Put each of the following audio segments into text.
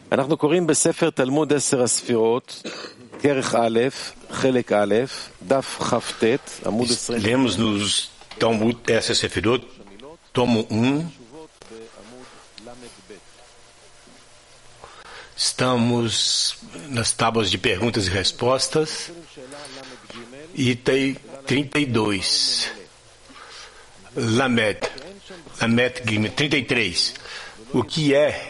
אנחנו קוראים בספר תלמוד 10 הספירות, כרך א', חלק א', דף כ"ט, עמוד 20. Lemos nos Talmud 10 Sefirot, tomo 1. Estamos nas tábuas de perguntas e respostas. Item 32. Lamed Gimel 33. O que é?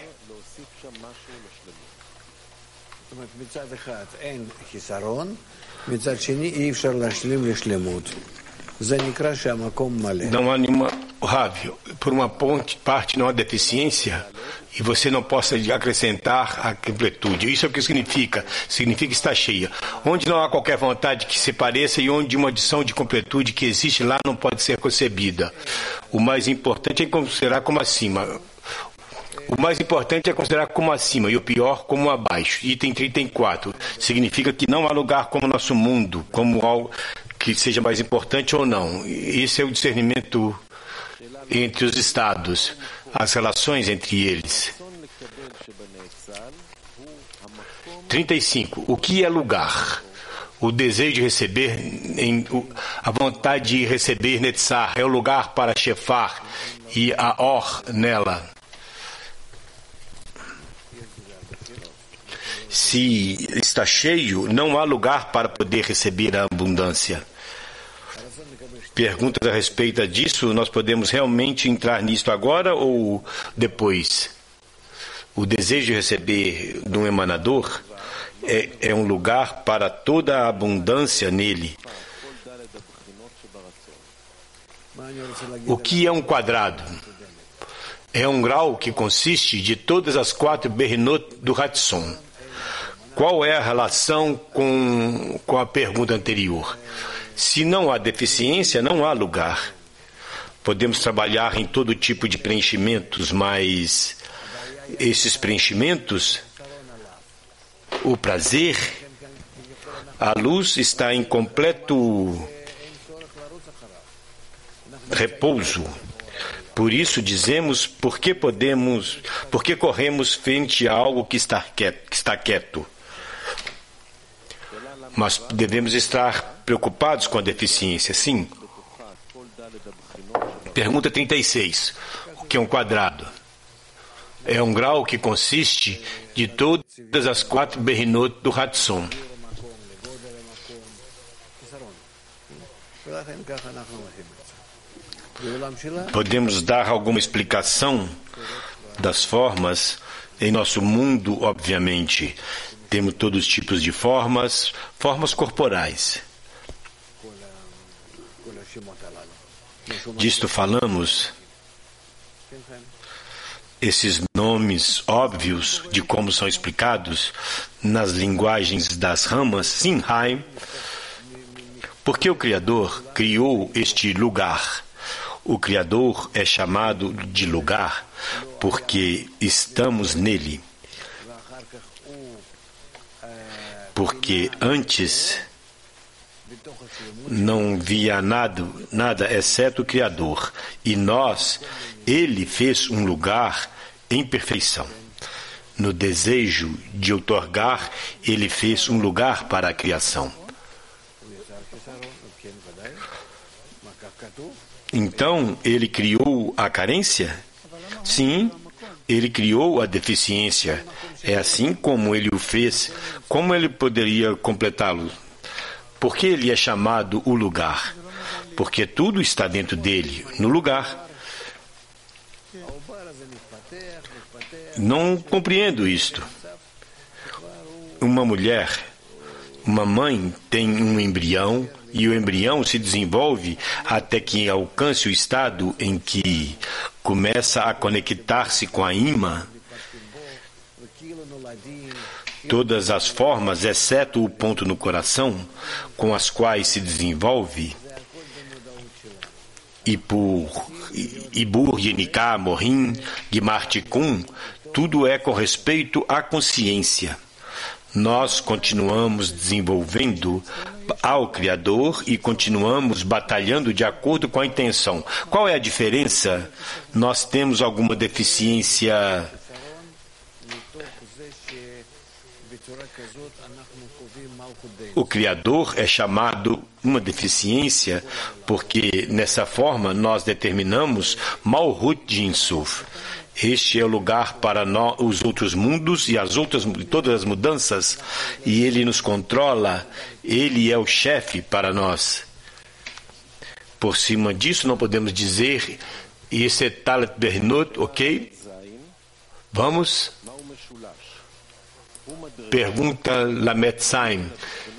Não há nenhuma, por uma parte não há deficiência e você não possa acrescentar a completude. Isso é o que significa. Significa estar cheia. Onde não há qualquer vontade que se pareça e onde uma adição de completude que existe lá não pode ser concebida. O mais importante é considerar como acima. O mais importante é considerar como acima e o pior como abaixo. Item 34. Significa que não há lugar como nosso mundo, como algo que seja mais importante ou não. Esse é o discernimento entre os estados, as relações entre eles. 35. O que é lugar? O desejo de receber, a vontade de receber Netzar é o lugar para chefar e a Or nela. Se está cheio, não há lugar para poder receber a abundância. Perguntas a respeito disso, nós podemos realmente entrar nisto agora ou depois? O desejo de receber de um emanador é um lugar para toda a abundância nele. O que é um quadrado? É um grau que consiste de todas as 4 Berinot do Hatson. Qual é a relação com a pergunta anterior? Se não há deficiência, não há lugar. Podemos trabalhar em todo tipo de preenchimentos, mas esses preenchimentos, o prazer, a luz está em completo repouso. Por isso dizemos, por que corremos frente a algo que está quieto? Mas devemos estar preocupados com a deficiência, sim. Pergunta 36. O que é um quadrado? É um grau que consiste de todas as 4 Berinot do Hatson. Podemos dar alguma explicação das formas em nosso mundo, obviamente. Temos todos os tipos de formas corporais. Disto falamos, esses nomes óbvios de como são explicados nas linguagens das ramas, Sinhaim, porque o Criador criou este lugar. O Criador é chamado de lugar porque estamos nele. Porque antes não via nada exceto o Criador. E ele fez um lugar em perfeição. No desejo de outorgar, ele fez um lugar para a criação. Então, ele criou a carência? Sim, ele criou a deficiência. É assim como ele o fez. Como ele poderia completá-lo? Por que ele é chamado o lugar? Porque tudo está dentro dele, no lugar. Não compreendo isto. Uma mãe tem um embrião e o embrião se desenvolve até que alcance o estado em que começa a conectar-se com a ímã. Todas as formas, exceto o ponto no coração, com as quais se desenvolve, Ibur, Yeniká, Morim, Gimar Tikkun, tudo é com respeito à consciência. Nós continuamos desenvolvendo ao Criador e continuamos batalhando de acordo com a intenção. Qual é a diferença? Nós temos alguma deficiência O Criador é chamado uma deficiência porque, nessa forma, nós determinamos Malhut de Insuf. Este é o lugar para os outros mundos e todas as mudanças, e Ele nos controla, Ele é o chefe para nós. Por cima disso, não podemos dizer, isso é Talet Bernut, ok? Vamos? Pergunta Lametzaim,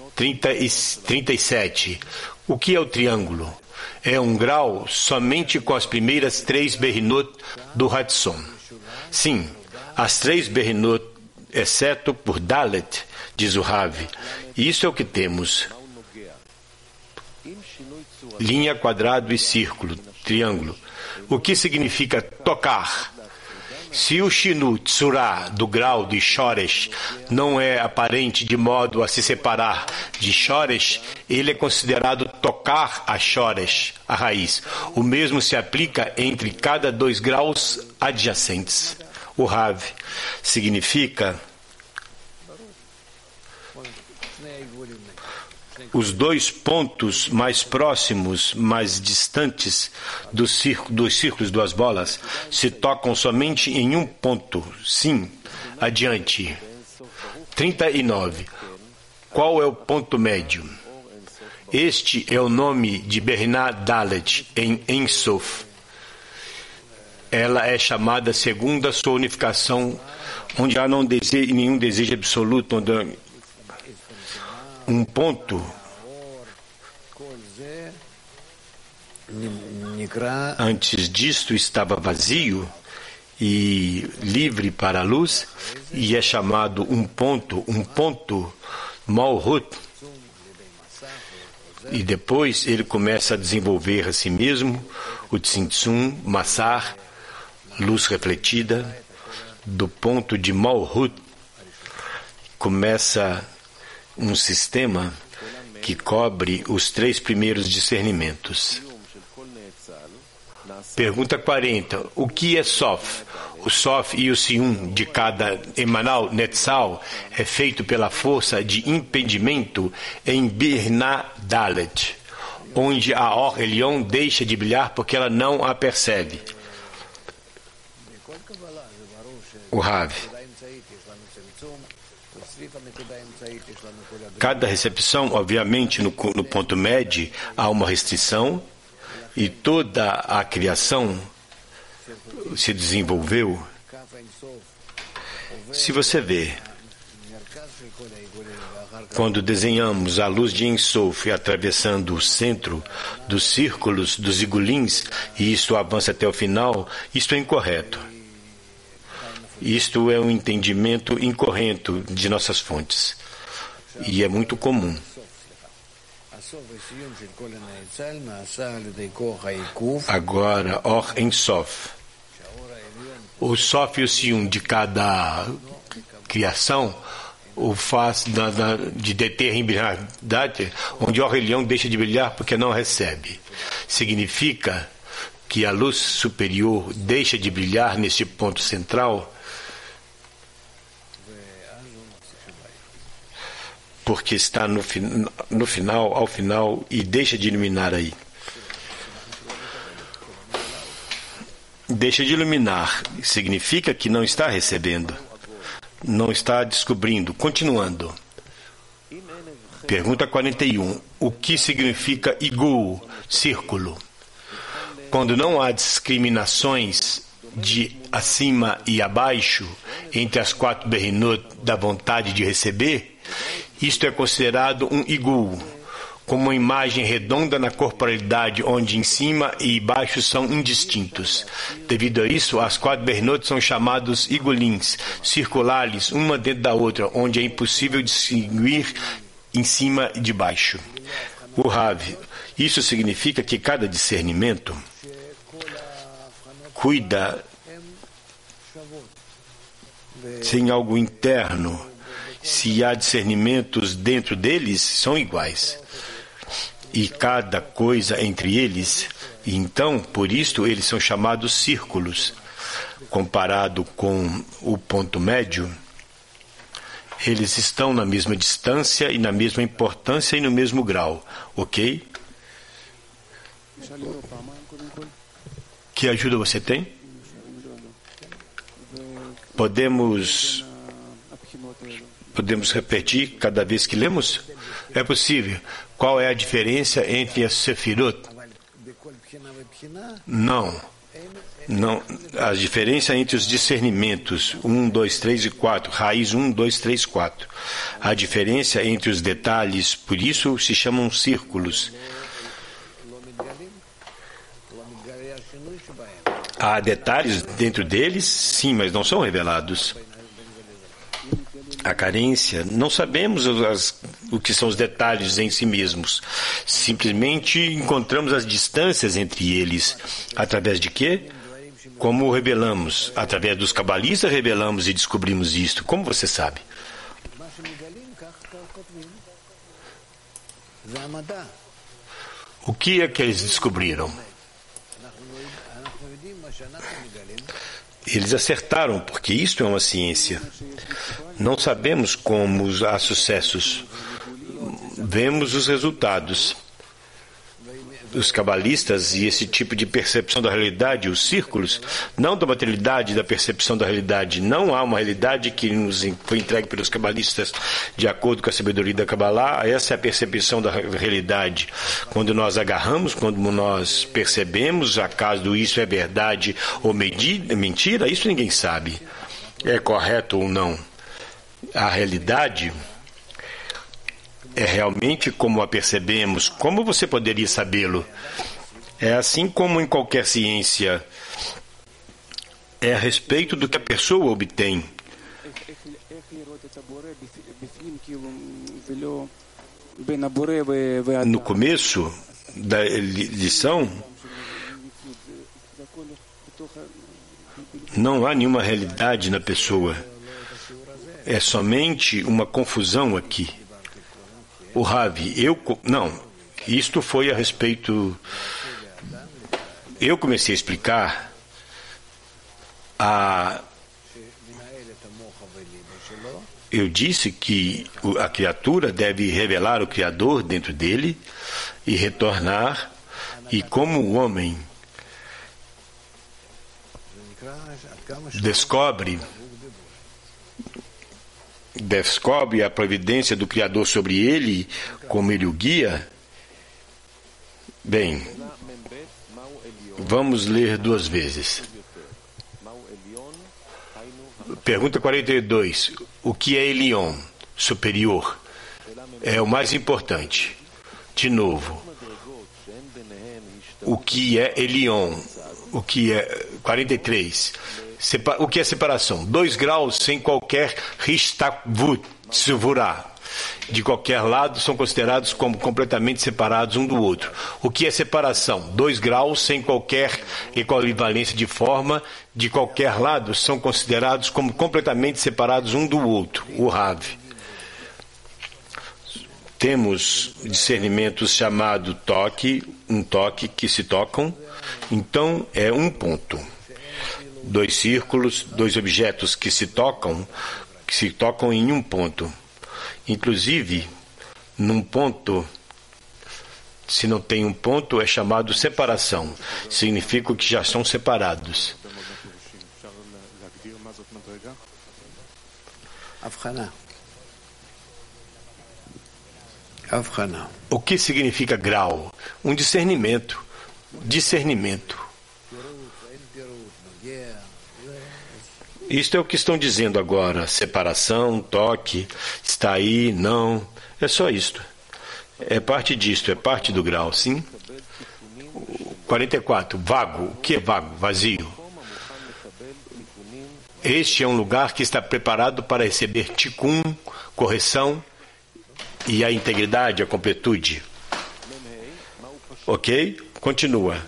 37. O que é o triângulo? É um grau somente com as primeiras 3 Berinot do Hatson. Sim, as 3 Berinot, exceto por Dalet, diz o Rav. Isso é o que temos. Linha, quadrado e círculo, triângulo. O que significa tocar? Se o Shinu Tsurá do grau de Shoresh não é aparente de modo a se separar de Shoresh, ele é considerado tocar a Shoresh, a raiz. O mesmo se aplica entre cada 2 graus adjacentes. O Rav significa os 2 pontos mais próximos, mais distantes dos círculos, 2 bolas, se tocam somente em um ponto. Sim, adiante. 39. Qual é o ponto médio? Este é o nome de Bernat Dalet em Ensof. Ela é chamada segundo a sua unificação, onde há nenhum desejo absoluto, onde um ponto. Antes disto estava vazio e livre para a luz, e é chamado um ponto Malhut. E depois ele começa a desenvolver a si mesmo o Tzimtzum, Massar, luz refletida. Do ponto de Malhut começa um sistema que cobre os 3 primeiros discernimentos. Pergunta 40. O que é Sof? O Sof e o Sium de cada Emanal Netzal é feito pela força de impedimento em Birna Dalet, onde a Or Elion deixa de brilhar porque ela não a percebe. O Rav. Cada recepção, obviamente, no ponto médio, há uma restrição e toda a criação se desenvolveu. Se você vê, quando desenhamos a luz de Ensof atravessando o centro dos círculos dos igulins e isto avança até o final, isto é incorreto. Isto é um entendimento incorreto de nossas fontes. E é muito comum. Agora, Or Ensof. O Sof e o Sium de cada criação o faz de deter em brilhardade, onde Or Elion deixa de brilhar porque não recebe. Significa que a luz superior deixa de brilhar nesse ponto central porque está ao final, e deixa de iluminar aí. Deixa de iluminar significa que não está recebendo, não está descobrindo. Continuando. Pergunta 41. O que significa Igul, círculo? Quando não há discriminações de acima e abaixo entre as 4 Berinot da vontade de receber, isto é considerado um igul, como uma imagem redonda na corporalidade, onde em cima e baixo são indistintos. Devido a isso, as 4 Bernot são chamados igulins, circulares, uma dentro da outra, onde é impossível distinguir em cima e de baixo. O Rav, isso significa que cada discernimento cuida sem algo interno. Se há discernimentos dentro deles, são iguais. E cada coisa entre eles, e então, por isto, eles são chamados círculos. Comparado com o ponto médio, Eles estão na mesma distância e na mesma importância e no mesmo grau, ok? Que ajuda você tem? Podemos repetir cada vez que lemos? É possível. Qual é a diferença entre as Sefirot? Não. A diferença entre os discernimentos 1, 2, 3 e 4, raiz 1, 2, 3, 4. A diferença entre os detalhes, por isso se chamam círculos. Há detalhes dentro deles, sim, mas não são revelados. A carência, não sabemos o que são os detalhes em si mesmos. Simplesmente encontramos as distâncias entre eles. Através de quê? Como revelamos? Através dos cabalistas revelamos e descobrimos isto. Como você sabe? O que é que eles descobriram? Eles acertaram, porque isto é uma ciência. Não sabemos como há sucessos. Vemos os resultados. Os cabalistas e esse tipo de percepção da realidade, os círculos, não da materialidade, da percepção da realidade. Não há uma realidade que nos foi entregue pelos cabalistas de acordo com a sabedoria da Kabbalah. Essa é a percepção da realidade. Quando nós agarramos, quando nós percebemos, acaso isso é verdade ou mentira, isso ninguém sabe. É correto ou não. A realidade é realmente como a percebemos. Como você poderia sabê-lo? É assim como em qualquer ciência. É a respeito do que a pessoa obtém. No começo da lição, não há nenhuma realidade na pessoa. É somente uma confusão aqui. O Ravi, isto foi a respeito. Eu comecei a explicar eu disse que a criatura deve revelar o Criador dentro dele e retornar, e como o homem descobre a providência do Criador sobre ele, como ele o guia. Bem, vamos ler duas vezes. Pergunta 42. O que é Elion? Superior. É o mais importante. De novo. O que é Elion? O que é 43? O que é separação? 2 graus sem qualquer Hishtavut, Tsuvurá. De qualquer lado são considerados como completamente separados um do outro. O que é separação? 2 graus sem qualquer equivalência de forma, de qualquer lado são considerados como completamente separados um do outro. O Rav. Temos discernimentos chamado toque, um toque que se tocam. Então é um ponto. 2 círculos, 2 objetos que se tocam em um ponto. Inclusive, num ponto, se não tem um ponto, é chamado separação. Significa que já são separados. O que significa grau? Um discernimento. Discernimento. Isto é o que estão dizendo agora. Separação, toque, está aí, não. É só isto. É parte disto, é parte do grau, sim? 44. Vago. O que é vago? Vazio. Este é um lugar que está preparado para receber tikkun, correção e a integridade, a completude. Ok? Continua.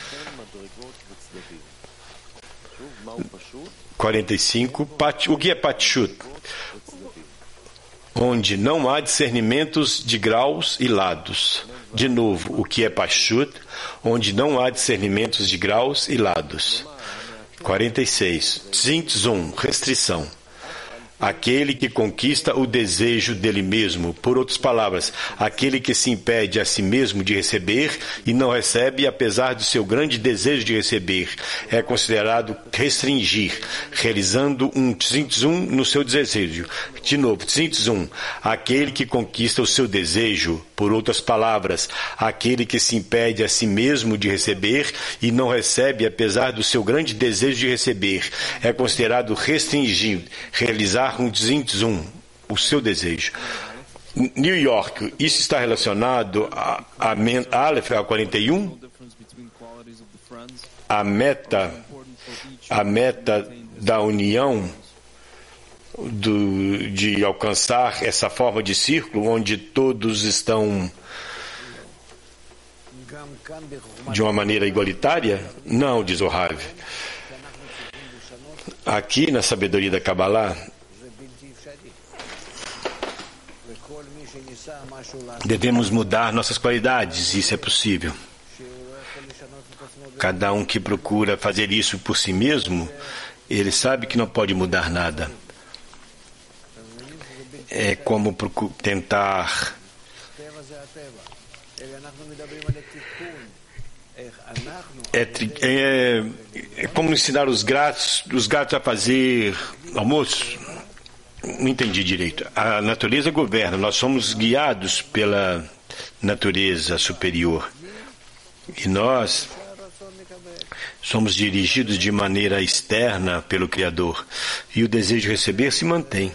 45. O que é Patchut? Onde não há discernimentos de graus e lados. De novo, o que é Patchut? Onde não há discernimentos de graus e lados. 46. Tzimtzum, restrição. aquele que conquista o desejo dele mesmo. Por outras palavras, aquele que se impede a si mesmo de receber e não recebe apesar do seu grande desejo de receber. É considerado restringir, realizando um tzimtzum no seu desejo. De novo, tzimtzum, aquele que conquista o seu desejo. Por outras palavras, aquele que se impede a si mesmo de receber e não recebe apesar do seu grande desejo de receber. É considerado restringir, realizar um tzimtzum, o seu desejo. New York, isso está relacionado a Aleph, a 41, a meta da união, de alcançar essa forma de círculo onde todos estão de uma maneira igualitária? Não, diz o Rav. Aqui na sabedoria da Kabbalah, devemos mudar nossas qualidades, isso é possível. Cada um que procura fazer isso por si mesmo, ele sabe que não pode mudar nada. É como tentar... É como ensinar os gatos a fazer almoço. Não entendi direito. A natureza governa, nós somos guiados pela natureza superior. E nós somos dirigidos de maneira externa pelo Criador. E o desejo de receber se mantém.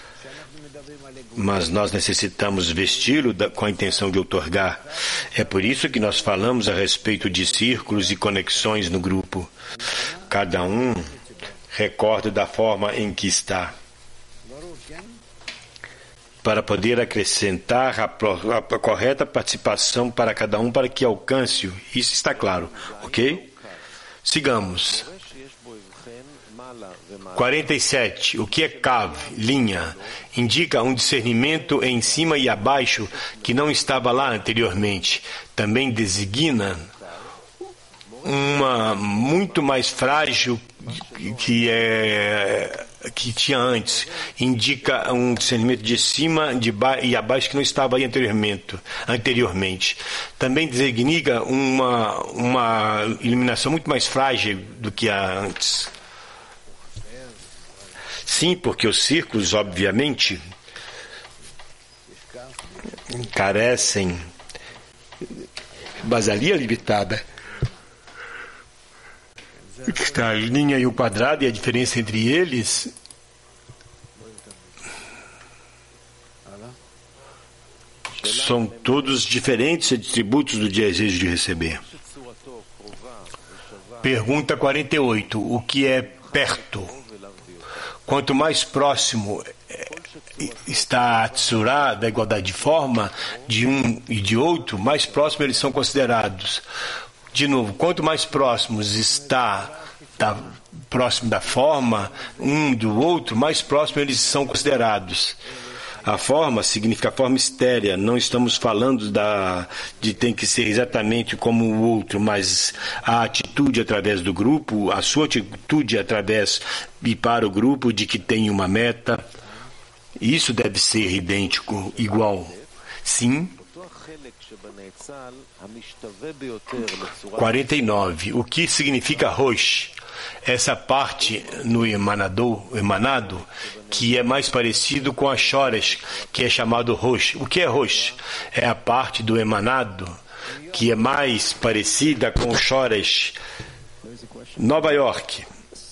Mas nós necessitamos vesti-lo com a intenção de outorgar. É por isso que nós falamos a respeito de círculos e conexões no grupo. Cada um recorda da forma em que está. Para poder acrescentar a correta participação para cada um para que alcance-o. Isso está claro, ok? Sigamos. 47. O que é Kav, linha? Indica um discernimento em cima e abaixo que não estava lá anteriormente. Também designa uma muito mais frágil que tinha antes. Indica um discernimento de cima e abaixo que não estava aí anteriormente. Também designa uma iluminação muito mais frágil do que a antes. Sim, porque os círculos, obviamente, carecem de basalia limitada. Está a linha e o quadrado e a diferença entre eles são todos diferentes atributos do desejo de receber. Pergunta 48. O que é perto? Quanto mais próximo está a Tzurá da igualdade de forma de um e de outro, mais próximo eles são considerados. De novo, quanto mais próximos próximo da forma um do outro, mais próximo eles são considerados. A forma significa a forma estérea. Não estamos falando de tem que ser exatamente como o outro, mas a atitude através do grupo, a sua atitude através e para o grupo de que tem uma meta, isso deve ser idêntico, igual. Sim. 49. O que significa Rosh? Essa parte no emanado, que é mais parecido com a Shoresh, que é chamado Rosh. O que é Rosh? É a parte do emanado que é mais parecida com o Shoresh. Nova York.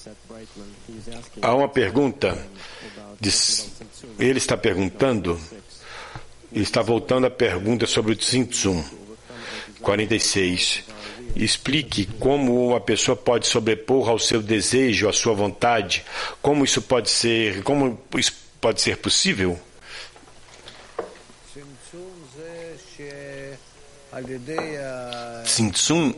Há uma pergunta. Ele está perguntando, ele está voltando à pergunta sobre o Tzimtzum. 46. Explique como uma pessoa pode sobrepor ao seu desejo, à sua vontade. Como isso pode ser possível? Tzimtzum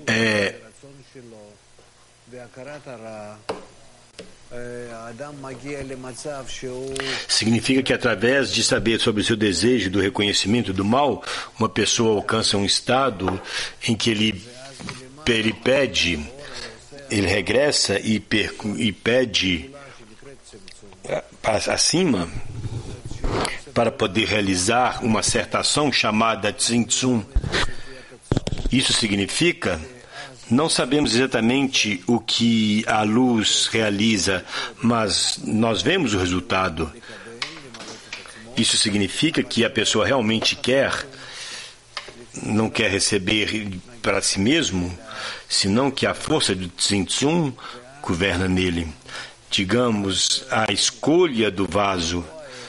significa que através de saber sobre o seu desejo do reconhecimento do mal, uma pessoa alcança um estado em que ele regressa e pede acima para poder realizar uma certa ação chamada Tzimtzum. Isso significa, não sabemos exatamente o que a luz realiza, mas nós vemos o resultado. Isso significa que a pessoa realmente não quer receber para si mesmo, senão que a força do Tzimtzum governa nele. Digamos, a escolha do vaso.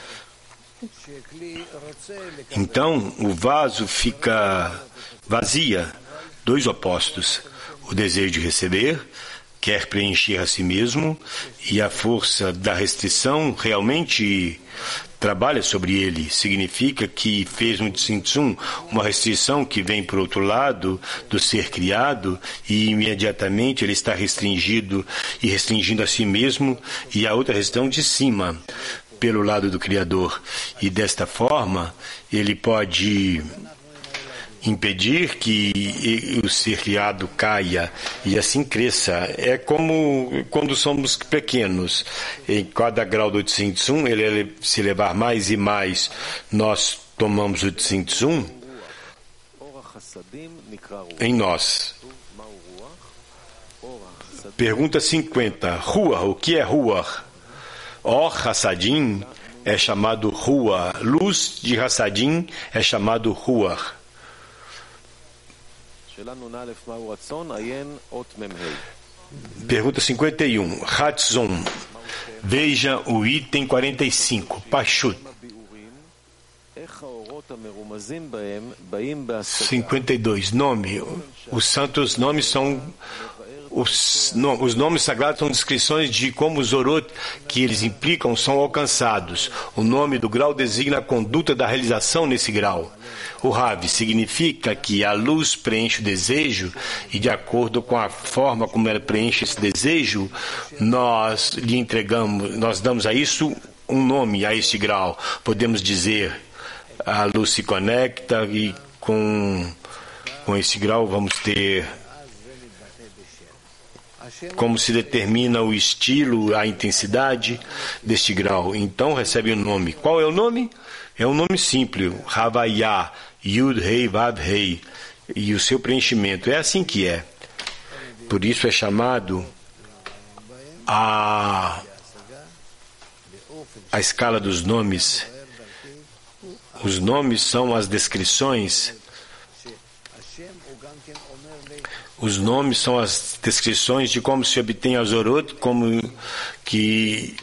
Então, o vaso fica vazia, dois opostos. O desejo de receber, quer preencher a si mesmo, e a força da restrição realmente trabalha sobre ele. Significa que fez um tzimtzum, uma restrição que vem por outro lado do ser criado, e imediatamente ele está restringido e restringindo a si mesmo, e a outra restrição de cima, pelo lado do Criador. E desta forma, ele pode impedir que o ser criado caia e assim cresça. É como quando somos pequenos. Em cada grau do Tzimtzum, ele se elevar mais e mais, nós tomamos o Tzimtzum em nós. Pergunta 50. Ruach, o que é Ruach? Or Hassadim é chamado Ruach. Luz de Hassadim é chamado Ruach. Pergunta 51. Ratzon. Veja o item 45. Pashut. 52. Nome. Os santos nomes são... Os nomes sagrados são descrições de como os orot que eles implicam são alcançados. O nome do grau designa a conduta da realização nesse grau. O Rav significa que a luz preenche o desejo e, de acordo com a forma como ela preenche esse desejo, nós lhe entregamos, nós damos a isso um nome, a este grau. Podemos dizer, a luz se conecta e com esse grau vamos ter como se determina o estilo, a intensidade deste grau. Então recebe o nome. Qual é o nome? É um nome simples, Havaiá, Yud Rei Vav Rei, e o seu preenchimento. É assim que é. Por isso é chamado a escala dos nomes. Os nomes são as descrições. Os nomes são as descrições de como se obtém a Zorot, como que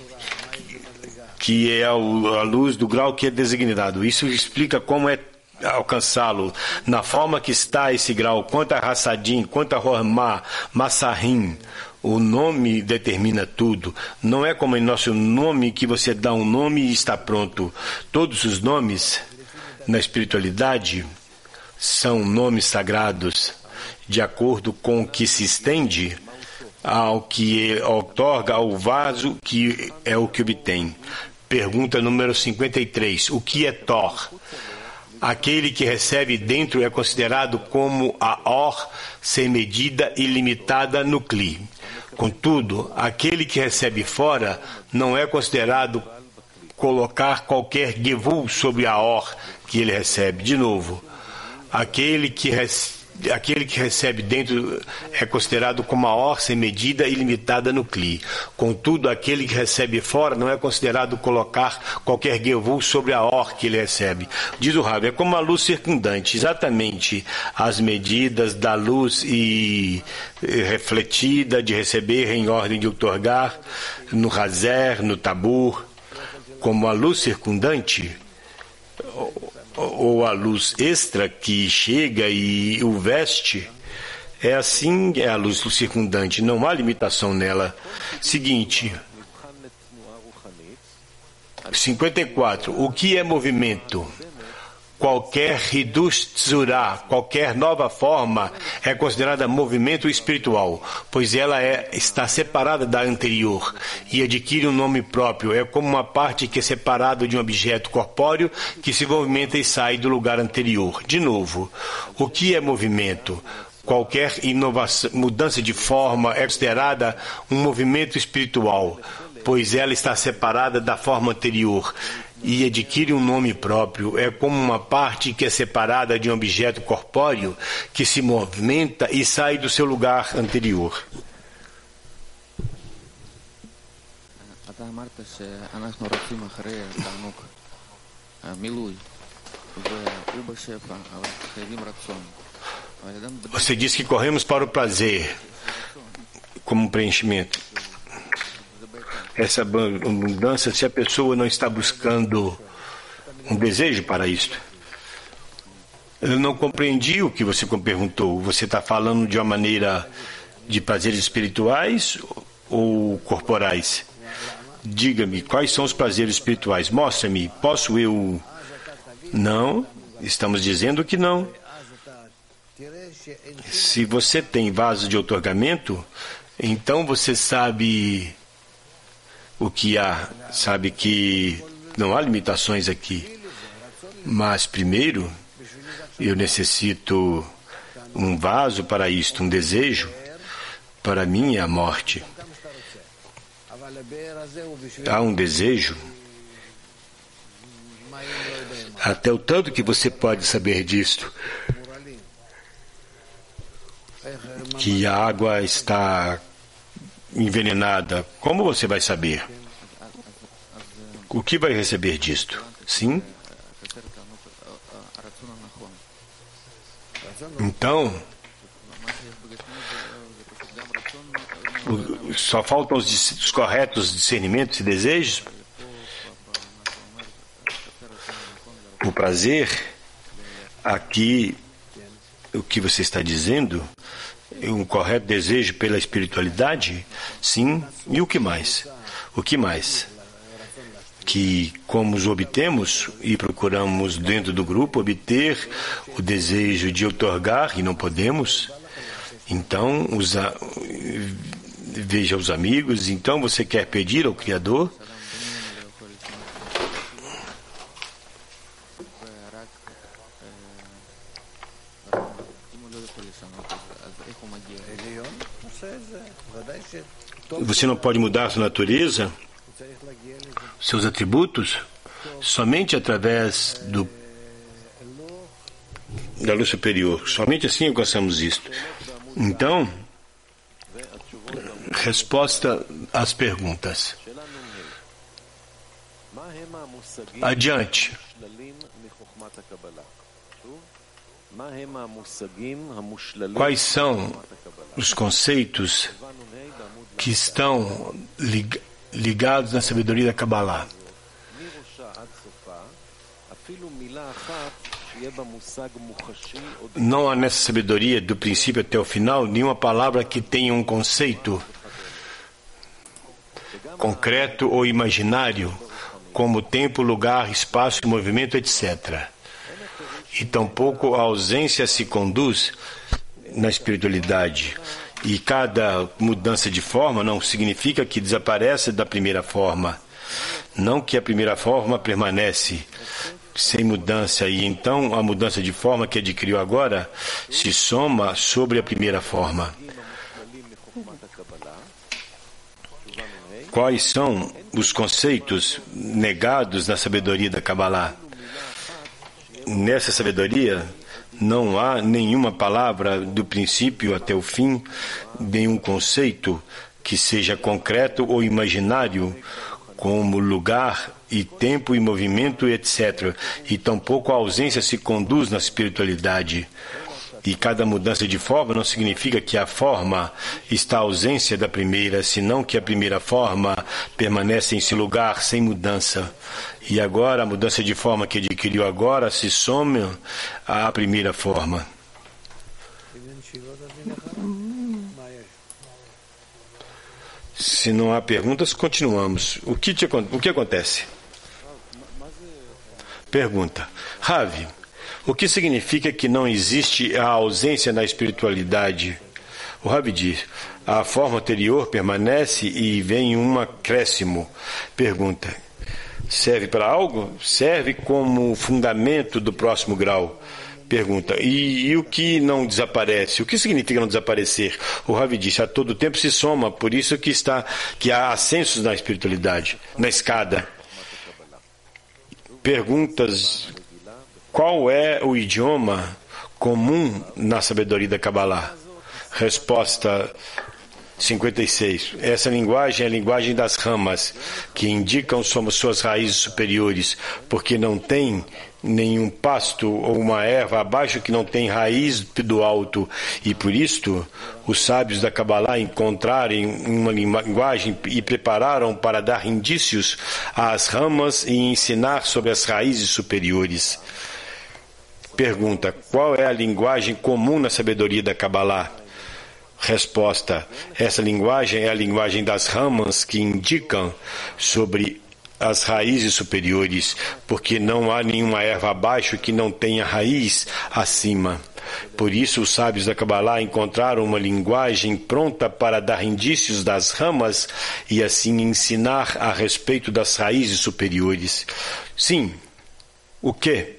é a luz do grau que é designado. Isso explica como é alcançá-lo, na forma que está esse grau, quanto a Hassadim, quanto a Hormá, Massahim. O nome determina tudo. Não é como em nosso nome que você dá um nome e está pronto. Todos os nomes na espiritualidade são nomes sagrados, de acordo com o que se estende ao que outorga ao vaso, que é o que obtém. Pergunta número 53. O que é Tor? Aquele que recebe dentro é considerado como a Or sem medida e limitada no Kli. Contudo, aquele que recebe fora não é considerado colocar qualquer Gevul sobre a Or que ele recebe. De novo, aquele que recebe dentro é considerado como a Or sem medida e limitada no Kli. Contudo, aquele que recebe fora não é considerado colocar qualquer Gevul sobre a Or que ele recebe. Diz o Rav, é como a luz circundante, exatamente as medidas da luz e refletida de receber em ordem de outorgar, no Hazer, no Tabur, como a luz circundante, ou a luz extra que chega e o veste, é assim, é a luz circundante, não há limitação nela. Seguinte, 54. O que é movimento? Qualquer Hidush Tzurah, qualquer nova forma, é considerada movimento espiritual, pois ela está separada da anterior e adquire um nome próprio. É como uma parte que é separada de um objeto corpóreo que se movimenta e sai do lugar anterior. De novo, o que é movimento? Qualquer inovação, mudança de forma é considerada um movimento espiritual, pois ela está separada da forma anterior e adquire um nome próprio. É como uma parte que é separada de um objeto corpóreo que se movimenta e sai do seu lugar anterior. Você diz que corremos para o prazer como preenchimento. Essa abundância, se a pessoa não está buscando um desejo para isto. Eu não compreendi o que você perguntou. Você está falando de uma maneira de prazeres espirituais ou corporais? Diga-me, quais são os prazeres espirituais? Mostre-me, posso eu... Não, estamos dizendo que não. Se você tem vaso de outorgamento, então você sabe o que há, sabe que não há limitações aqui. Mas primeiro, eu necessito um vaso para isto, um desejo. Para mim é a morte. Há um desejo. Até o tanto que você pode saber disto, que a água está envenenada, como você vai saber? O que vai receber disto? Sim? Então, só faltam os corretos discernimentos e desejos? O prazer, aqui, o que você está dizendo, é um correto desejo pela espiritualidade? Sim. E o que mais? O que mais? Que como os obtemos e procuramos dentro do grupo obter o desejo de outorgar e não podemos, então veja os amigos, então você quer pedir ao Criador? Você não pode mudar a sua natureza, seus atributos, somente através da luz superior. Somente assim alcançamos isto. Então, resposta às perguntas. Adiante. Quais são os conceitos que estão ligados na sabedoria da Kabbalah? Não há nessa sabedoria, do princípio até o final, nenhuma palavra que tenha um conceito concreto ou imaginário, como tempo, lugar, espaço, movimento, etc. E tampouco a ausência se conduz na espiritualidade. E cada mudança de forma não significa que desaparece da primeira forma. Não que a primeira forma permanece sem mudança, e então a mudança de forma que adquiriu agora se soma sobre a primeira forma. Quais são os conceitos negados na sabedoria da Kabbalah? Nessa sabedoria não há nenhuma palavra do princípio até o fim, nenhum conceito que seja concreto ou imaginário, como lugar e tempo e movimento, etc. E tampouco a ausência se conduz na espiritualidade. E cada mudança de forma não significa que a forma está à ausência da primeira, senão que a primeira forma permanece em seu lugar sem mudança. E agora a mudança de forma que adquiriu agora se soma à primeira forma. Se não há perguntas, continuamos. O que acontece? Pergunta. Ravi, o que significa que não existe a ausência na espiritualidade? O Ravi diz, a forma anterior permanece e vem um acréscimo. Pergunta, serve para algo? Serve como fundamento do próximo grau. Pergunta, e o que não desaparece? O que significa não desaparecer? O Rav disse, a todo tempo se soma, por isso que há ascensos na espiritualidade, na escada. Perguntas, qual é o idioma comum na sabedoria da Kabbalah? Resposta 56. Essa linguagem é a linguagem das ramas, que indicam suas raízes superiores, porque não tem nenhum pasto ou uma erva abaixo que não tem raiz do alto. E por isto, os sábios da Kabbalah encontraram uma linguagem e prepararam para dar indícios às ramas e ensinar sobre as raízes superiores. Pergunta, qual é a linguagem comum na sabedoria da Kabbalah? Resposta, essa linguagem é a linguagem das ramas que indicam sobre as raízes superiores, porque não há nenhuma erva abaixo que não tenha raiz acima. Por isso, os sábios da Kabbalah encontraram uma linguagem pronta para dar indícios das ramas e assim ensinar a respeito das raízes superiores. Sim, o quê?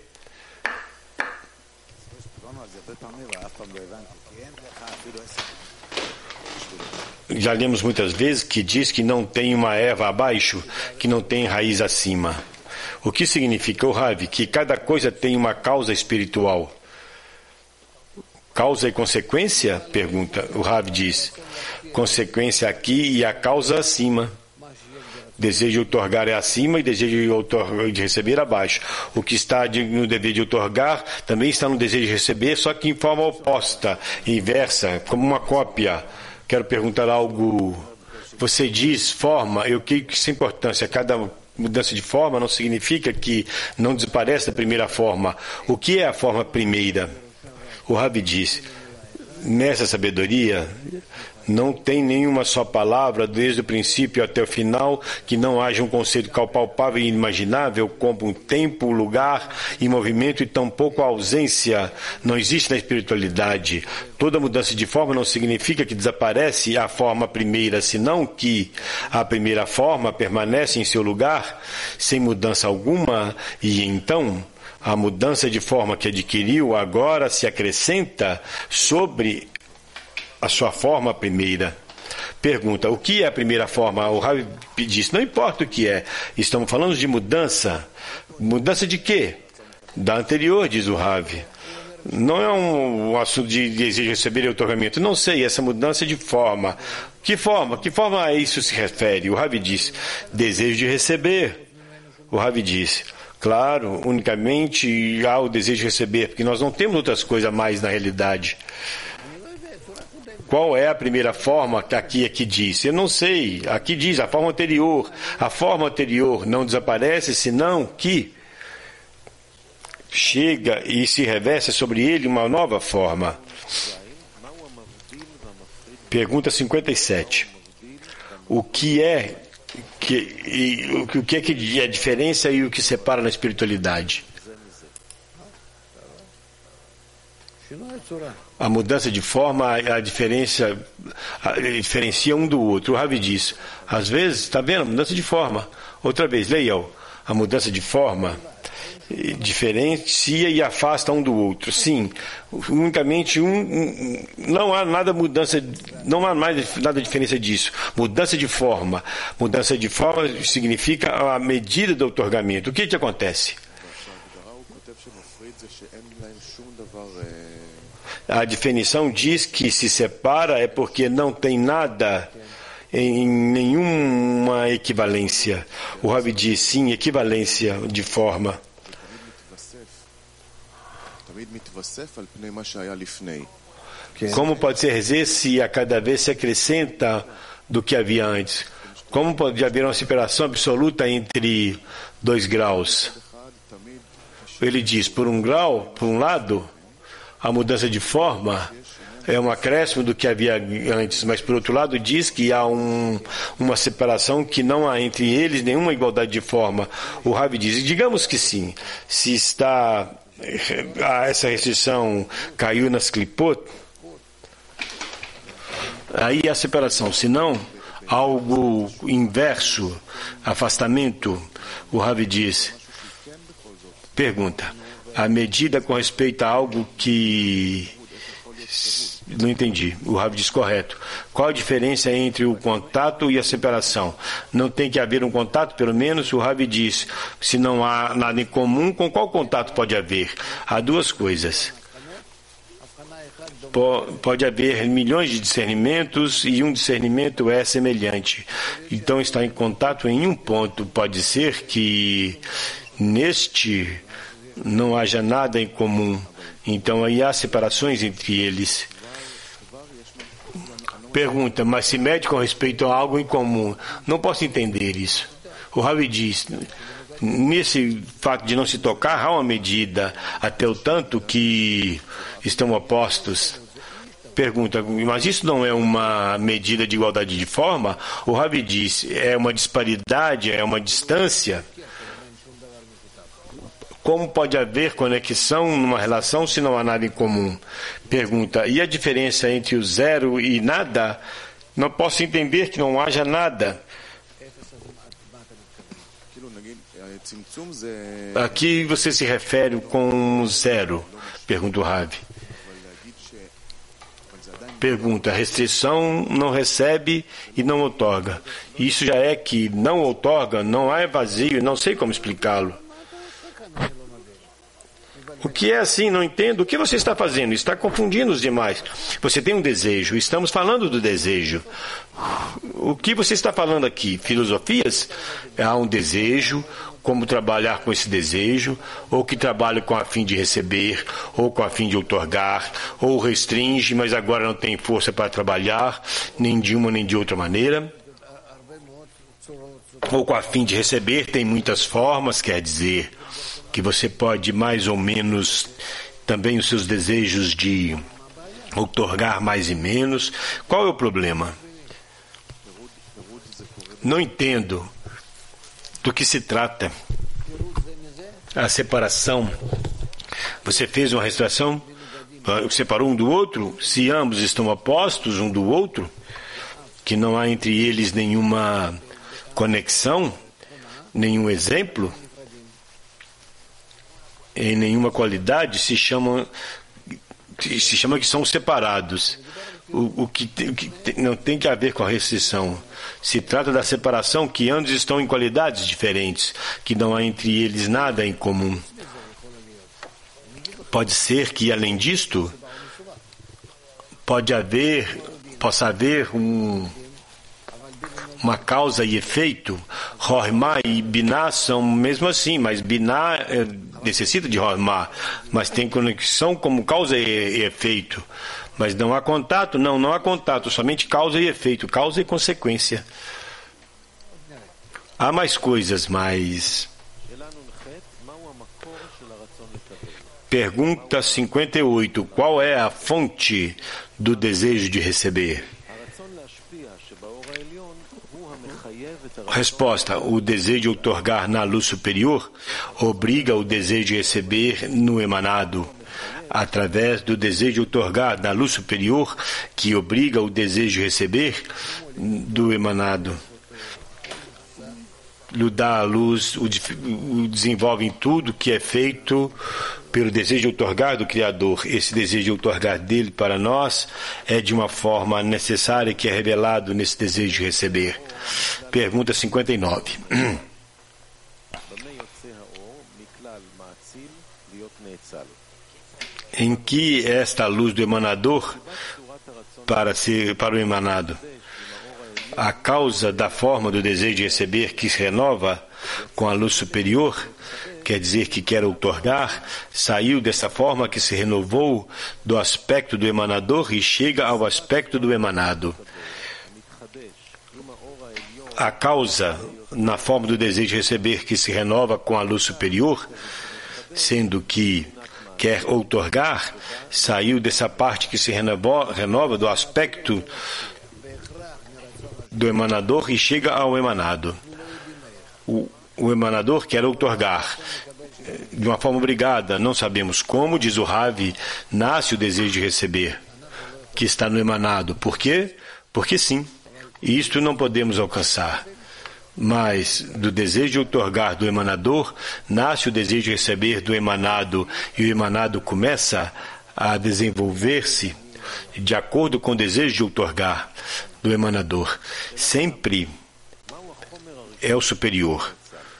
Já lemos muitas vezes que diz que não tem uma erva abaixo, que não tem raiz acima. O que significa, o Rav? Que cada coisa tem uma causa espiritual. Causa e consequência? Pergunta. O Rav diz, consequência aqui e a causa acima. Desejo de outorgar é acima e desejo de receber abaixo. O que está no dever de outorgar também está no desejo de receber, só que em forma oposta, inversa, como uma cópia. Quero perguntar algo. Você diz forma, eu creio que isso é importância. Cada mudança de forma não significa que não desaparece da primeira forma. O que é a forma primeira? O Rabi diz, nessa sabedoria, não tem nenhuma só palavra, desde o princípio até o final, que não haja um conceito palpável e inimaginável, como um tempo, lugar e movimento, e tampouco a ausência. Não existe na espiritualidade. Toda mudança de forma não significa que desaparece a forma primeira, senão que a primeira forma permanece em seu lugar, sem mudança alguma, e então a mudança de forma que adquiriu agora se acrescenta sobre a sua forma primeira. Pergunta, o que é a primeira forma? O Rav disse, não importa o que é, estamos falando de mudança. Mudança de quê? Da anterior, diz o Rav. Não é um assunto de desejo de receber outorgamento. Não sei, essa mudança de forma. Que forma? Que forma a isso se refere? O Rav disse, desejo de receber. O Rav disse, claro, unicamente há o desejo de receber, porque nós não temos outras coisas a mais na realidade. Qual é a primeira forma que aqui diz? Eu não sei. Aqui diz a forma anterior. A forma anterior não desaparece, senão que chega e se reveste sobre ele uma nova forma. Pergunta 57. O que é a diferença e o que separa na espiritualidade? A mudança de forma, diferencia um do outro. O Ravi diz, às vezes, está vendo? Mudança de forma. Outra vez, leia, a mudança de forma diferencia e afasta um do outro. Sim, unicamente não há nada mudança, não há mais nada diferença disso. Mudança de forma. Mudança de forma significa a medida do outorgamento. O que acontece? A definição diz que se separa é porque não tem nada em nenhuma equivalência. O Rabi diz sim, equivalência de forma. Como pode ser dizer se a cada vez se acrescenta do que havia antes? Como pode haver uma separação absoluta entre 2 graus? Ele diz, por um grau, por um lado, a mudança de forma é um acréscimo do que havia antes, mas por outro lado diz que há uma separação que não há entre eles nenhuma igualdade de forma. O Rabi diz, digamos que sim, se essa restrição caiu nas clipot, aí há separação, se não, algo inverso, afastamento, o Rabi diz, Pergunta. A medida com respeito a algo que... Não entendi. O Rav diz correto. Qual a diferença entre o contato e a separação? Não tem que haver um contato, pelo menos? O Rav diz, se não há nada em comum, com qual contato pode haver? Há duas coisas. Pode haver milhões de discernimentos e um discernimento é semelhante. Então, está em contato em um ponto. Pode ser que neste não haja nada em comum. Então, aí há separações entre eles. Pergunta, mas se mede com respeito a algo em comum. Não posso entender isso. O Ravi diz, nesse fato de não se tocar, há uma medida, até o tanto que estão opostos. Pergunta, mas isso não é uma medida de igualdade de forma? O Ravi diz, é uma disparidade, é uma distância. Como pode haver conexão numa relação se não há nada em comum? Pergunta, e a diferença entre o zero e nada? Não posso entender que não haja nada. A que você se refere com zero? Pergunta o Rav. Pergunta, restrição não recebe e não outorga. Isso já é que não outorga, não há vazio, não sei como explicá-lo. O que é assim? Não entendo. O que você está fazendo? Está confundindo os demais. Você tem um desejo. Estamos falando do desejo. O que você está falando aqui? Filosofias? Há um desejo. Como trabalhar com esse desejo? Ou que trabalha com a fim de receber, ou com a fim de outorgar, ou restringe, mas agora não tem força para trabalhar, nem de uma nem de outra maneira. Ou com a fim de receber, tem muitas formas, quer dizer que você pode mais ou menos também os seus desejos de outorgar mais e menos. Qual é o problema? Não entendo do que se trata. A separação. Você fez uma restrição? Separou um do outro? Se ambos estão opostos um do outro, que não há entre eles nenhuma conexão, nenhum exemplo, em nenhuma qualidade, se chama que são separados. O que não tem que haver com a restrição. Se trata da separação que ambos estão em qualidades diferentes, que não há entre eles nada em comum. Pode ser que, além disto, possa haver uma causa e efeito. Hormá e Biná são mesmo assim, mas Biná necessita de Hormá, mas tem conexão como causa e efeito. Mas não há contato? Não há contato, somente causa e efeito, causa e consequência. Há mais coisas, mas... Pergunta 58. Qual é a fonte do desejo de receber? Resposta. O desejo de outorgar na luz superior obriga o desejo de receber no emanado. Através do desejo de outorgar na luz superior, que obriga o desejo de receber do emanado. O dá a luz, o desenvolve em tudo que é feito pelo desejo de outorgar do Criador. Esse desejo de outorgar dele para nós é de uma forma necessária que é revelado nesse desejo de receber. Pergunta 59. Em que é esta luz do emanador para o emanado? A causa da forma do desejo de receber que se renova com a luz superior, quer dizer que quer outorgar, saiu dessa forma que se renovou do aspecto do emanador e chega ao aspecto do emanado. A causa na forma do desejo de receber que se renova com a luz superior, sendo que quer outorgar, saiu dessa parte que se renova do aspecto do emanador e chega ao emanado. O emanador quer outorgar de uma forma obrigada, não sabemos como, diz o Rav, nasce o desejo de receber, que está no emanado. Por quê? Porque sim. E isto não podemos alcançar. Mas do desejo de outorgar do emanador, nasce o desejo de receber do emanado, e o emanado começa a desenvolver-se de acordo com o desejo de outorgar do emanador. Sempre é o superior.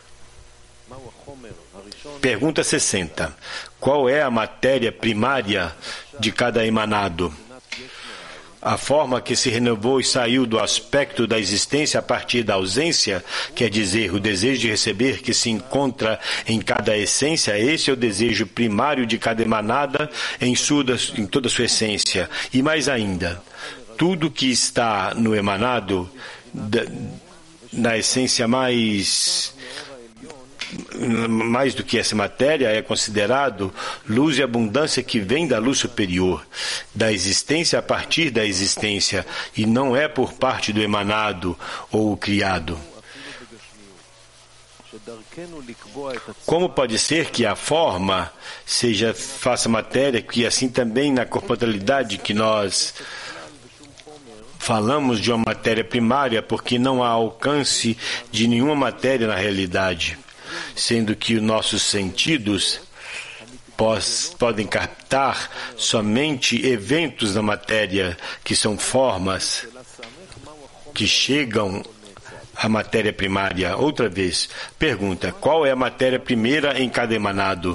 Pergunta 60. Qual é a matéria primária de cada emanado? A forma que se renovou e saiu do aspecto da existência a partir da ausência, quer dizer, o desejo de receber que se encontra em cada essência, esse é o desejo primário de cada emanada em toda a sua essência. E mais ainda, tudo que está no emanado, na essência mais do que essa matéria, é considerado luz e abundância que vem da luz superior, da existência a partir da existência, e não é por parte do emanado ou o criado. Como pode ser que a forma faça matéria, que assim também na corporalidade que nós falamos de uma matéria primária, porque não há alcance de nenhuma matéria na realidade, sendo que os nossos sentidos podem captar somente eventos da matéria, que são formas que chegam à matéria primária. Outra vez, pergunta: qual é a matéria primeira em cada emanado?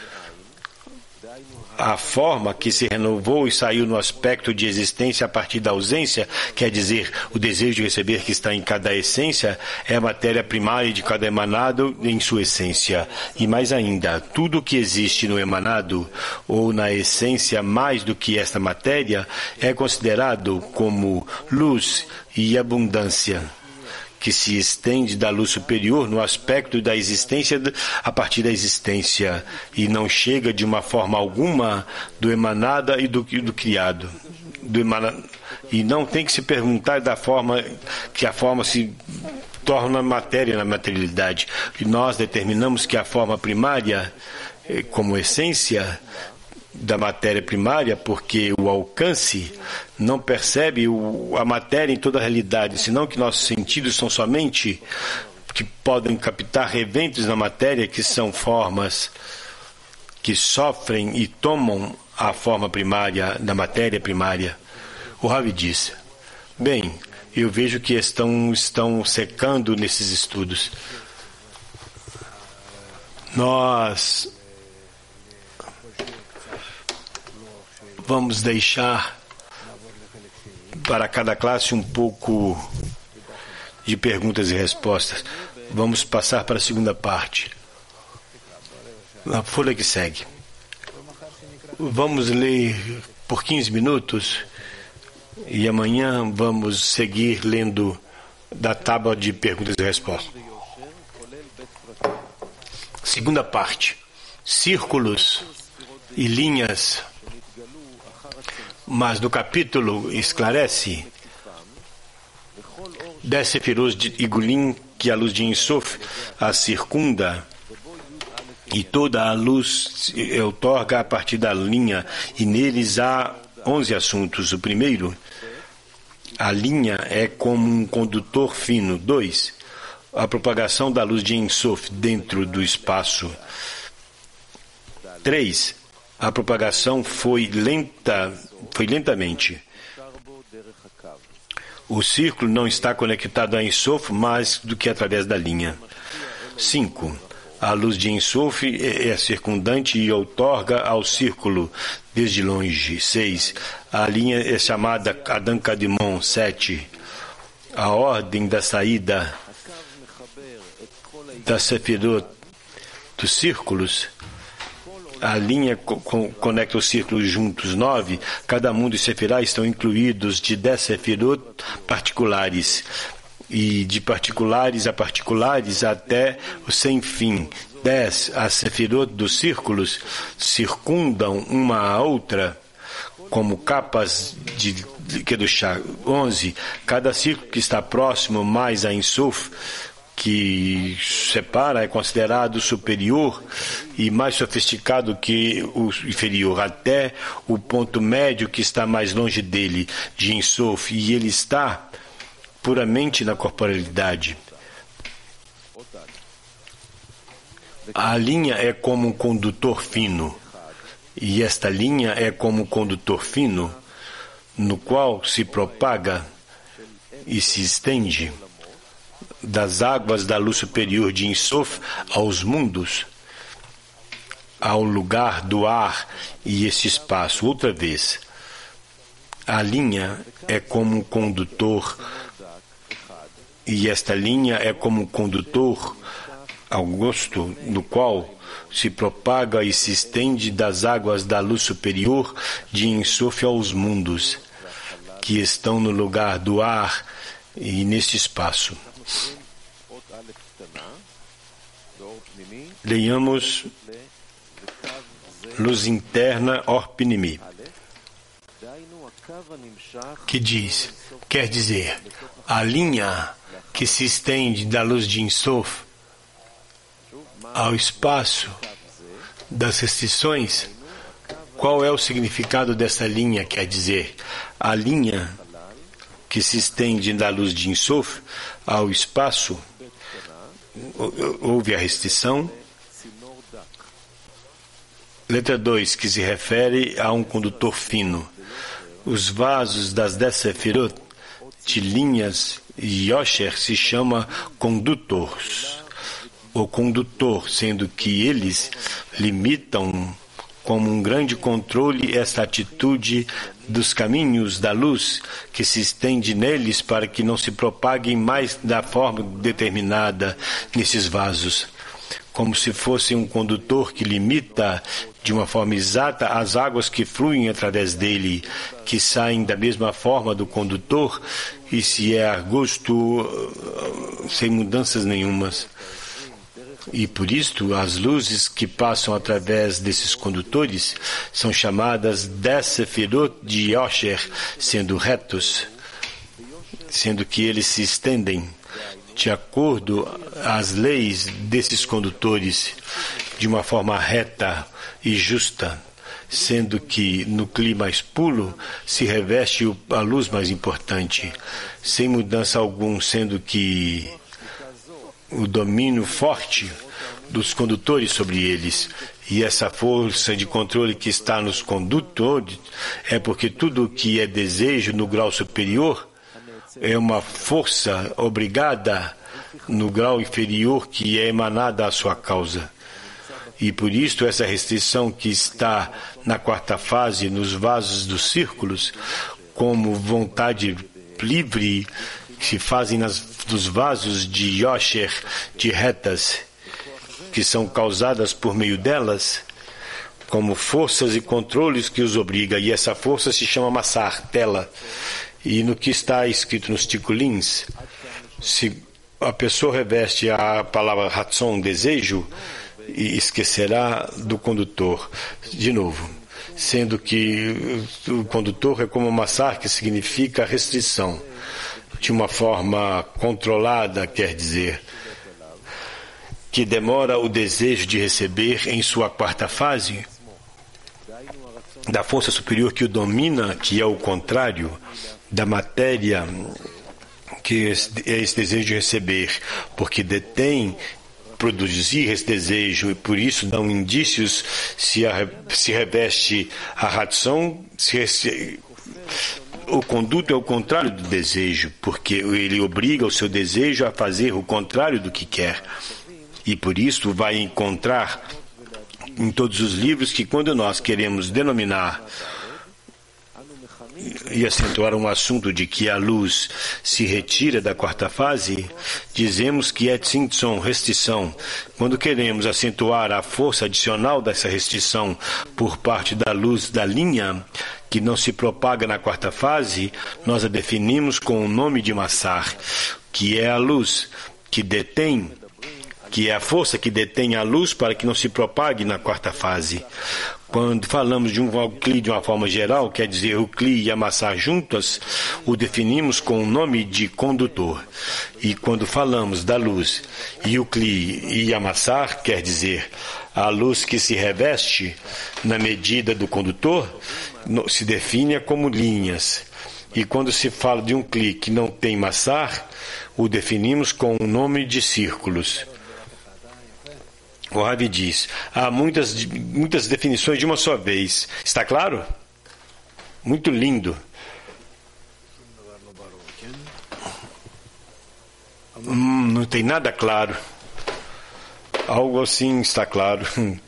A forma que se renovou e saiu no aspecto de existência a partir da ausência, quer dizer, o desejo de receber que está em cada essência, é a matéria primária de cada emanado em sua essência. E mais ainda, tudo que existe no emanado ou na essência mais do que esta matéria é considerado como luz e abundância, que se estende da luz superior no aspecto da existência a partir da existência, e não chega de uma forma alguma do emanada e do criado. E não tem que se perguntar da forma que a forma se torna matéria na materialidade. E nós determinamos que a forma primária, como essência da matéria primária, porque o alcance não percebe a matéria em toda a realidade, senão que nossos sentidos são somente que podem captar eventos na matéria, que são formas que sofrem e tomam a forma primária da matéria primária. O Ravi disse: bem, eu vejo que estão secando nesses estudos. Nós vamos deixar para cada classe um pouco de perguntas e respostas. Vamos passar para a segunda parte. Na folha que segue. Vamos ler por 15 minutos e amanhã vamos seguir lendo da tábua de perguntas e respostas. Segunda parte. Círculos e linhas. Mas no capítulo esclarece 10 sefirot de Igulim, que a luz de Ensof a circunda, e toda a luz outorga a partir da linha, e neles há 11 assuntos. O primeiro, a linha é como um condutor fino. 2, a propagação da luz de Ensof dentro do espaço. 3, a propagação foi lentamente. O círculo não está conectado a Ensof mais do que através da linha. 5. A luz de Ensof é circundante e outorga ao círculo desde longe. 6. A linha é chamada Adam Kadimon. 7. A ordem da saída da Sefirot dos círculos. A linha conecta os círculos juntos. 9. Cada mundo e Sefirá estão incluídos de 10 Sefirot particulares. E de particulares a particulares até o sem fim. 10. As Sefirot dos círculos circundam uma a outra como capas de Kedushá. 11. Cada círculo que está próximo mais a Ensof, que separa, é considerado superior e mais sofisticado que o inferior, até o ponto médio que está mais longe dele, de Ensof, e ele está puramente na corporalidade. A linha é como um condutor fino, e esta linha é como um condutor fino, no qual se propaga e se estende das águas da luz superior de Ensof aos mundos, ao lugar do ar e este espaço. Outra vez, a linha é como um condutor, e esta linha é como um condutor ao gosto, no qual se propaga e se estende das águas da luz superior de Ensof aos mundos, que estão no lugar do ar e neste espaço. Leiamos Luz Interna Orpinimi, que diz, quer dizer, a linha que se estende da luz de Ensof ao espaço das restrições. Qual é o significado dessa linha? Quer dizer, a linha que se estende da luz de Ensof ao espaço, houve a restrição. Letra 2, que se refere a um condutor fino. Os vasos das 10 sefirot de linhas Yosher se chama condutores. O condutor, sendo que eles limitam como um grande controle essa atitude dos caminhos da luz que se estende neles para que não se propaguem mais da forma determinada nesses vasos, como se fosse um condutor que limita de uma forma exata as águas que fluem através dele, que saem da mesma forma do condutor e se é a gosto sem mudanças nenhumas. E por isto, as luzes que passam através desses condutores são chamadas 10 sefirot de Yosher, sendo retos, sendo que eles se estendem de acordo às leis desses condutores de uma forma reta e justa, sendo que no clima mais puro se reveste a luz mais importante, sem mudança alguma, sendo que o domínio forte dos condutores sobre eles. E essa força de controle que está nos condutores é porque tudo o que é desejo no grau superior é uma força obrigada no grau inferior que é emanada à sua causa. E por isso essa restrição que está na quarta fase, nos vasos dos círculos, como vontade livre, que se fazem dos vasos de Yosher, de retas, que são causadas por meio delas, como forças e controles que os obriga. E essa força se chama Massar, tela. E no que está escrito nos ticulins, se a pessoa reveste a palavra Hatson, desejo, e esquecerá do condutor. De novo, sendo que o condutor é como Massar, que significa restrição. De uma forma controlada, quer dizer, que demora o desejo de receber em sua quarta fase, da força superior que o domina, que é o contrário da matéria, que é esse desejo de receber, porque detém produzir esse desejo e por isso dão indícios se reveste a Ratson, o conduto é o contrário do desejo, porque ele obriga o seu desejo a fazer o contrário do que quer. E por isso vai encontrar em todos os livros que quando nós queremos denominar e acentuar um assunto de que a luz se retira da quarta fase, dizemos que é tzimtzum, restrição. Quando queremos acentuar a força adicional dessa restrição por parte da luz da linha, que não se propaga na quarta fase, nós a definimos com o nome de Massar, que é a luz que detém, que é a força que detém a luz para que não se propague na quarta fase. Quando falamos de um Kli de uma forma geral, quer dizer o Kli e a Massar juntas, o definimos com o nome de condutor. E quando falamos da luz e o Kli e a Massar, quer dizer a luz que se reveste na medida do condutor, se define como linhas. E quando se fala de um Kli que não tem Massar, o definimos com o nome de círculos. O Ravi diz, há muitas definições de uma só vez. Está claro? Muito lindo. Não tem nada claro. Algo assim está claro.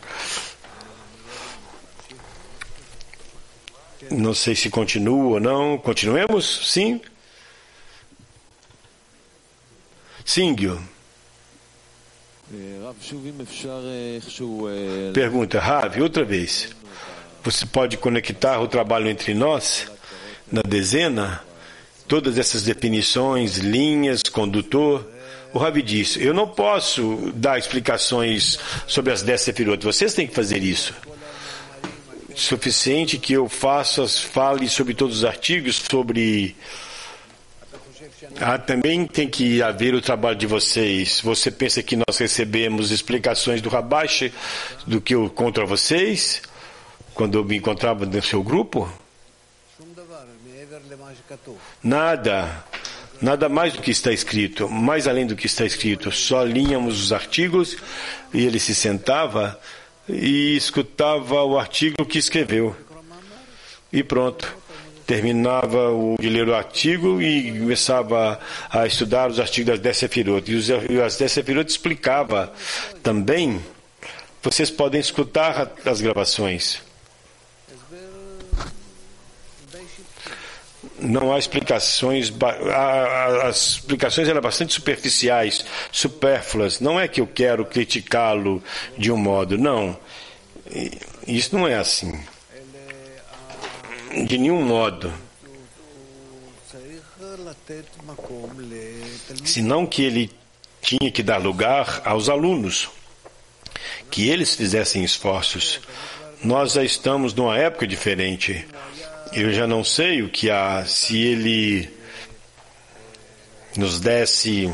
Não sei se continua ou não. Continuemos? Sim? Sim, Gil. Pergunta, Ravi, outra vez. Você pode conectar o trabalho entre nós, na dezena, todas essas definições, linhas, condutor? O Ravi disse, eu não posso dar explicações sobre as 10 sefirot, vocês têm que fazer isso. Suficiente que eu fale sobre todos os artigos, sobre... também tem que haver o trabalho de vocês. Você pensa que nós recebemos explicações do Rabash do que eu contra vocês, quando eu me encontrava no seu grupo? Nada mais do que está escrito, mais além do que está escrito. Só líamos os artigos e ele se sentava e escutava o artigo que escreveu. E pronto. Terminava de ler o artigo e começava a estudar os artigos das 10 sefirot. E as 10 sefirot explicava também. Vocês podem escutar as gravações. Não há explicações, as explicações eram bastante superficiais, supérfluas. Não é que eu quero criticá-lo de um modo, não. Isso não é assim. De nenhum modo. Senão que ele tinha que dar lugar aos alunos, que eles fizessem esforços. Nós já estamos numa época diferente. Eu já não sei o que há. Se ele nos desse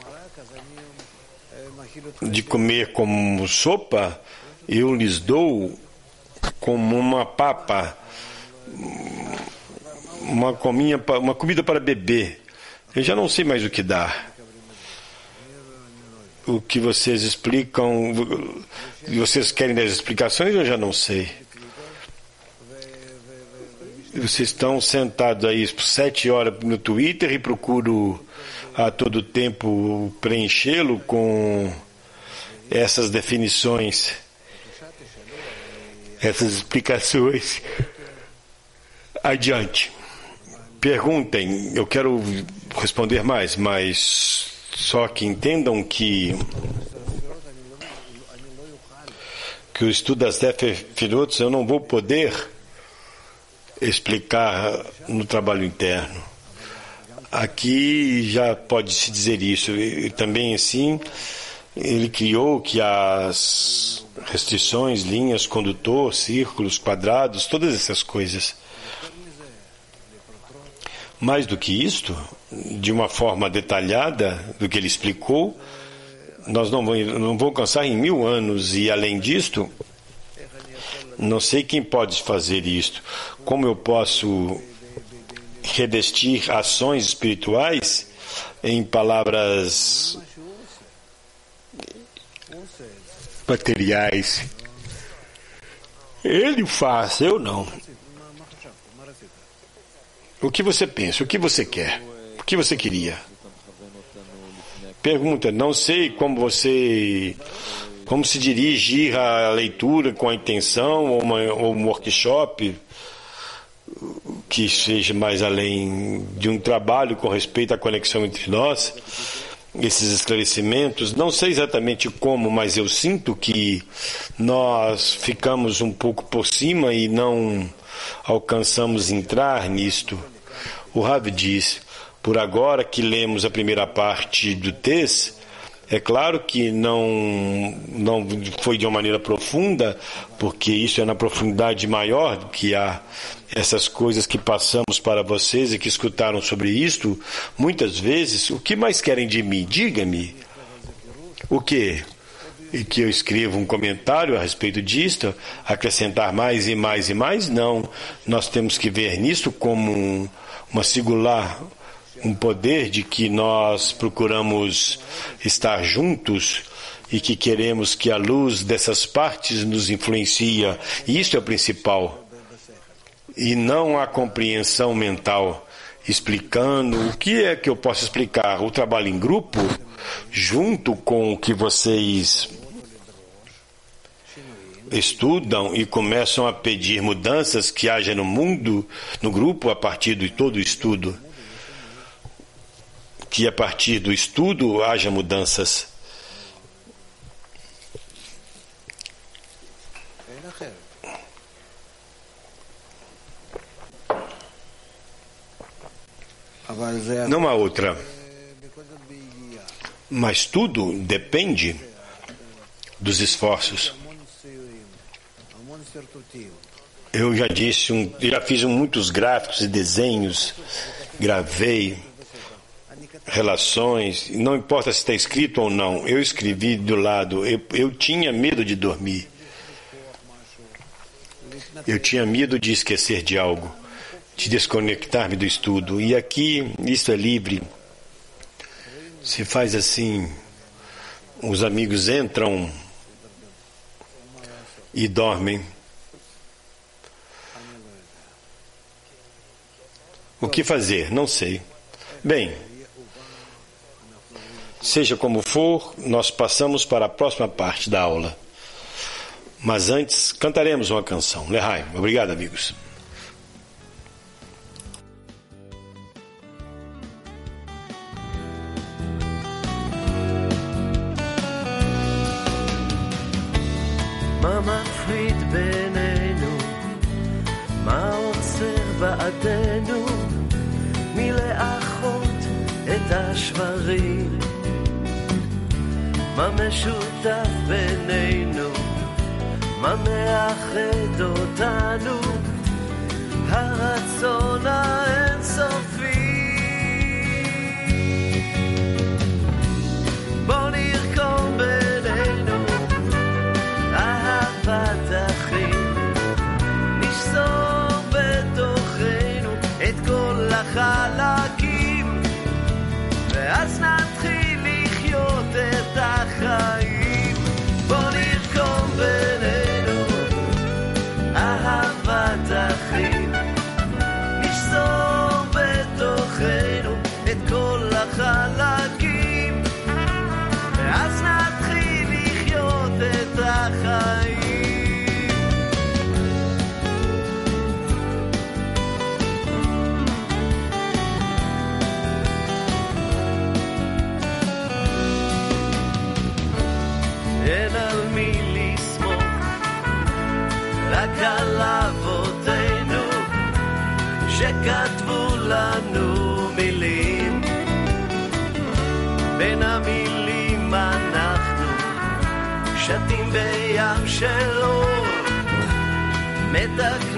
de comer como sopa, eu lhes dou como uma papa, uma comida para beber. Eu já não sei mais o que dar. O que vocês explicam, vocês querem das explicações, eu já não sei. Vocês estão sentados aí por 7 horas no Twitter e procuro a todo tempo preenchê-lo com essas definições, essas explicações. Adiante. Perguntem, eu quero responder mais, mas só que entendam que o estudo das 10 sefirot eu não vou poder explicar no trabalho interno. Aqui já pode-se dizer isso. E também assim, ele criou que as restrições, linhas, condutor, círculos, quadrados, todas essas coisas. Mais do que isto, de uma forma detalhada do que ele explicou, nós não vamos alcançar em 1000 anos. E além disto, não sei quem pode fazer isto. Como eu posso revestir ações espirituais em palavras materiais? Ele faz, eu não. O que você pensa? O que você quer? O que você queria? Pergunta, não sei como se dirigir à leitura com a intenção ou um workshop que seja mais além de um trabalho com respeito à conexão entre nós, esses esclarecimentos. Não sei exatamente como, mas eu sinto que nós ficamos um pouco por cima e não alcançamos entrar nisto. O Rav diz, por agora que lemos a primeira parte do texto, é claro que não foi de uma maneira profunda, porque isso é na profundidade maior do que há essas coisas que passamos para vocês e que escutaram sobre isto. Muitas vezes, o que mais querem de mim? Diga-me. O quê? E que eu escreva um comentário a respeito disto, acrescentar mais e mais e mais? Não. Nós temos que ver nisto como uma singular, um poder de que nós procuramos estar juntos e que queremos que a luz dessas partes nos influencie. E isso é o principal. E não a compreensão mental, explicando o que é que eu posso explicar. O trabalho em grupo, junto com o que vocês estudam e começam a pedir mudanças que haja no mundo, no grupo, a partir de todo o estudo. Que a partir do estudo haja mudanças. Não há outra. Mas tudo depende dos esforços. Eu já disse, já fiz muitos gráficos e desenhos, gravei relações, não importa se está escrito ou não, eu escrevi do lado, eu tinha medo de dormir. Eu tinha medo de esquecer de algo, de desconectar-me do estudo. E aqui, isso é livre. Se faz assim, os amigos entram e dormem. O que fazer? Não sei. Bem, seja como for, nós passamos para a próxima parte da aula. Mas antes, cantaremos uma canção. Lehaim. Obrigado, amigos. מה מפריד בינינו? מה עוצר בעדנו מלאחות את השברים? מה משותף בינינו? מה מאחד אותנו? הרצון האינסופי. בוא נרקום בינינו אהבת אחים, נשזור בתוכנו את כל החלקים, ואז נתחיל לחיות את החיים. בוא נרקום בינינו אהבת אחים, נשזור בתוכנו את כל החלקים, ואז נתחיל לחיות את החיים. אין על מי לסמוך, רק על אבותינו שכתבו לנו מילים. בין המילים אנחנו שתים בים של אור, מתקנים